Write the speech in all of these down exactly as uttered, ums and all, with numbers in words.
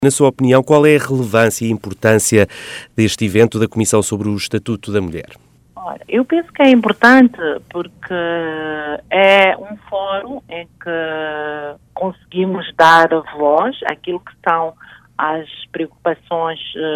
Na sua opinião, qual é a relevância e a importância deste evento da Comissão sobre o Estatuto da Mulher? Ora, eu penso que é importante porque é um fórum em que conseguimos dar voz àquilo que são as preocupações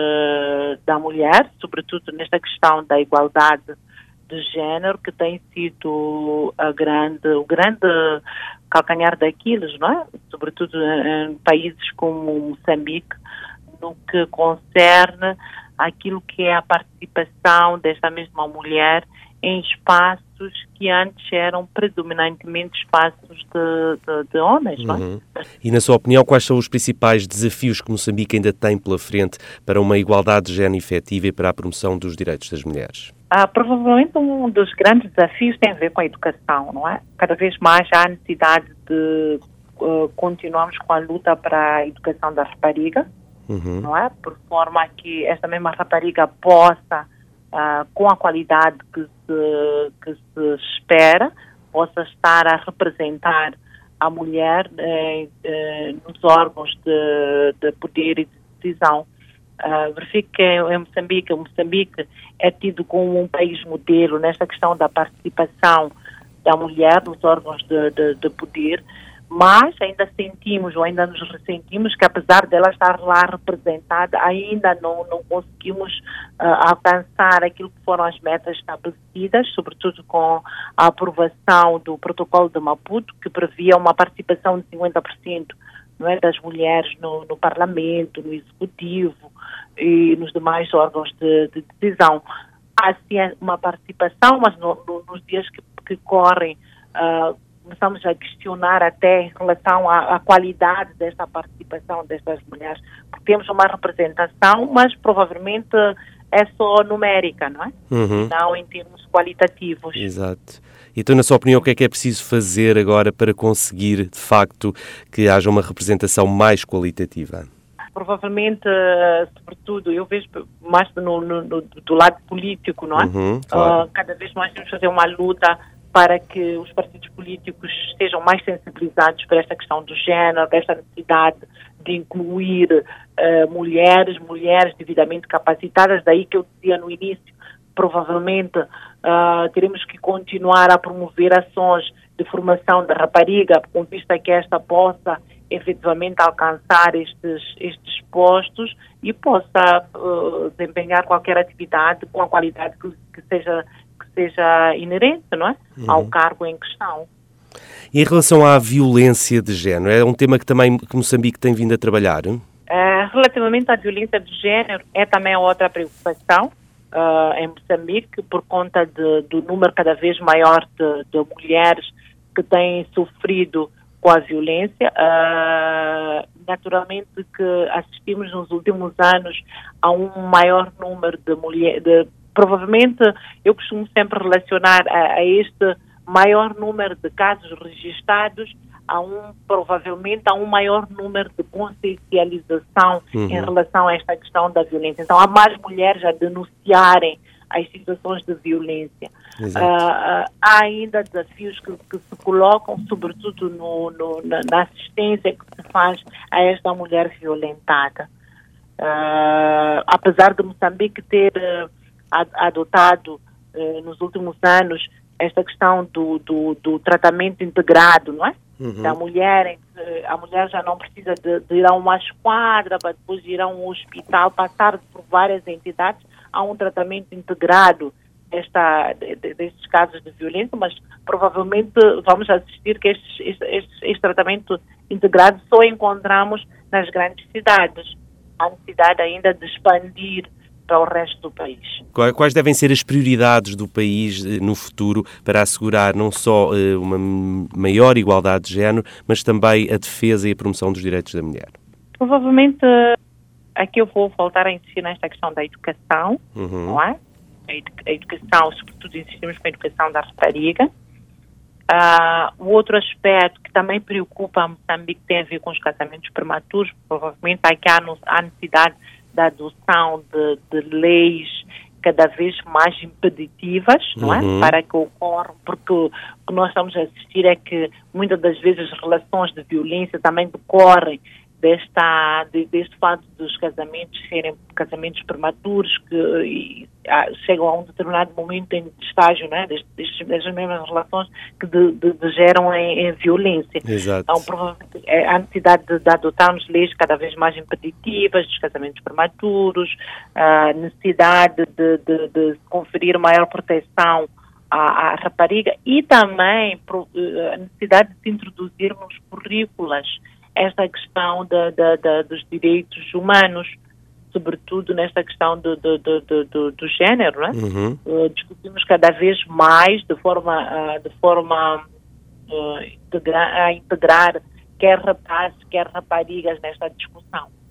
uh, da mulher, sobretudo nesta questão da igualdade de género, que tem sido a grande, o grande calcanhar daqueles, não é? Sobretudo em países como Moçambique, no que concerne aquilo que é a participação desta mesma mulher em espaços que antes eram predominantemente espaços de, de, de homens, não é? Uhum. E, na sua opinião, quais são os principais desafios que Moçambique ainda tem pela frente para uma igualdade de género efetiva e para a promoção dos direitos das mulheres? Ah, provavelmente um dos grandes desafios tem a ver com a educação, não é? Cada vez mais há necessidade de uh, continuarmos com a luta para a educação da rapariga, uhum. não é? Por forma que esta mesma rapariga possa, uh, com a qualidade que se, que se espera, possa estar a representar a mulher eh, eh, nos órgãos de, de poder e de decisão. Uh, verifico que em Moçambique, Moçambique é tido como um país modelo nesta questão da participação da mulher nos órgãos de, de, de poder, mas ainda sentimos ou ainda nos ressentimos que, apesar dela estar lá representada, ainda não, não conseguimos uh, alcançar aquilo que foram as metas estabelecidas, sobretudo com a aprovação do protocolo de Maputo, que previa uma participação de cinquenta por cento não é, das mulheres no, no Parlamento, no Executivo e nos demais órgãos de, de decisão. Há sim uma participação, mas no, no, nos dias que, que correm uh, começamos a questionar até em relação à, à qualidade desta participação destas mulheres, porque temos uma representação, mas provavelmente é só numérica, não é? Uhum. Não em termos qualitativos. Exato. Então, na sua opinião, o que é que é preciso fazer agora para conseguir, de facto, que haja uma representação mais qualitativa? Provavelmente, sobretudo, eu vejo mais no, no, no, do lado político, não é? Uhum, claro. uh, cada vez mais temos que fazer uma luta para que os partidos políticos estejam mais sensibilizados para esta questão do género, desta necessidade de incluir uh, mulheres, mulheres devidamente capacitadas. Daí que eu dizia no início, provavelmente uh, teremos que continuar a promover ações de formação da rapariga, com vista que esta possa efetivamente alcançar estes, estes postos e possa uh, desempenhar qualquer atividade com a qualidade que, que, seja, que seja inerente, não é? Uhum. Ao cargo em questão. E em relação à violência de género, é um tema que também que Moçambique tem vindo a trabalhar? Uh, relativamente à violência de género, é também outra preocupação uh, em Moçambique, por conta de, do número cada vez maior de, de mulheres que têm sofrido com a violência. Uh, naturalmente que assistimos nos últimos anos a um maior número de mulheres, de, provavelmente eu costumo sempre relacionar a, a este maior número de casos registados a um, provavelmente, a um maior número de consciencialização uhum. em relação a esta questão da violência. Então, há mais mulheres a denunciarem as situações de violência. Uh, uh, há ainda desafios que, que se colocam, sobretudo no, no, na, na assistência que se faz a esta mulher violentada. Uh, apesar de Moçambique ter uh, adotado uh, nos últimos anos esta questão do, do, do tratamento integrado, não é? Uhum. Da mulher, a mulher já não precisa de, de ir a uma esquadra para depois ir a um hospital, passar por várias entidades. Há um tratamento integrado desta, de, de, destes casos de violência, mas provavelmente vamos assistir que este, este, este tratamento integrado só encontramos nas grandes cidades. Há necessidade ainda de expandir para o resto do país. Quais devem ser as prioridades do país no futuro para assegurar não só uma maior igualdade de género, mas também a defesa e a promoção dos direitos da mulher? Provavelmente, aqui eu vou voltar a insistir nesta questão da educação, uhum. não é? A educação, sobretudo insistimos com a educação da rapariga. Uh, o outro aspecto que também preocupa a Moçambique tem a ver com os casamentos prematuros. Provavelmente aqui há, há necessidade da adoção de, de leis cada vez mais impeditivas, não é? Uhum. Para que ocorram, porque o que nós estamos a assistir é que muitas das vezes as relações de violência também decorrem desta, de, deste fato dos casamentos serem casamentos prematuros que e, a, chegam a um determinado momento em estágio, né, destes, destas mesmas relações que de, de, de geram em, em violência. Exato. Então, provavelmente, é a necessidade de, de adotarmos leis cada vez mais impeditivas dos casamentos prematuros, a necessidade de, de, de conferir maior proteção à, à rapariga e também a necessidade de introduzirmos currículas esta questão de, de, de, dos direitos humanos, sobretudo nesta questão do, do, do, do, do género, né? Uhum. Uh, discutimos cada vez mais de forma, uh, de forma uh, integra a integrar quer rapazes, quer raparigas nesta discussão.